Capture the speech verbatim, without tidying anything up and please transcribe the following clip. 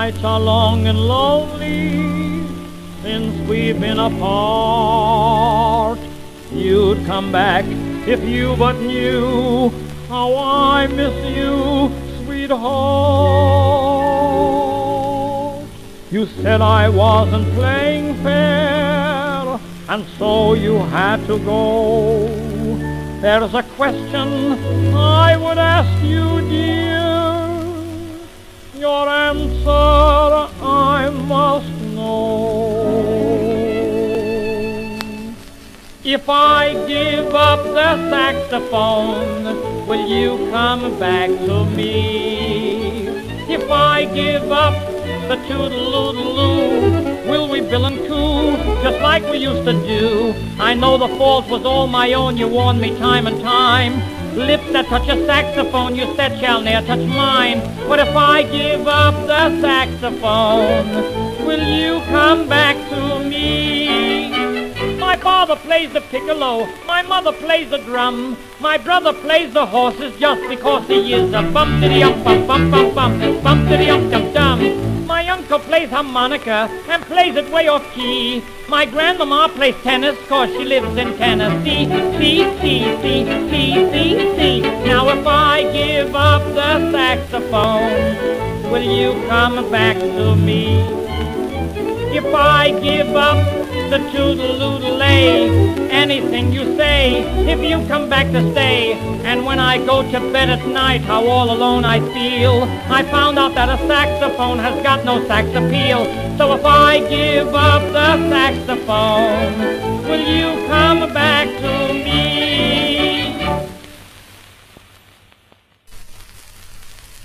nights are long and lonely since we've been apart. You'd come back if you but knew how I miss you, sweetheart. You said I wasn't playing fair, and so you had to go. There's a question I would ask you, dear. Your answer I must know. If I give up the saxophone, will you come back to me? If I give up the toodle-oodle-oo, will we bill and coo just like we used to do? I know the fault was all my own, you warned me time and time. Lips that touch a saxophone, you said, shall ne'er touch mine. But if I give up the saxophone, will you come back to me? My father plays the piccolo, my mother plays the drum, my brother plays the horses just because he is a bum-diddy-um-bum-bum-bum-bum, bum-diddy-um-dum-dum. My uncle plays harmonica and plays it way off key. My grandmama plays tennis cause she lives in Tennessee. See, see, see, see, see, see. Now if I give up the saxophone, will you come back to me? If I give up the toodle-oodle-lay, anything you say, if you come back to stay. And when I go to bed at night, how all alone I feel. I found out that a saxophone has got no sax appeal. So if I give up the saxophone, will you come back?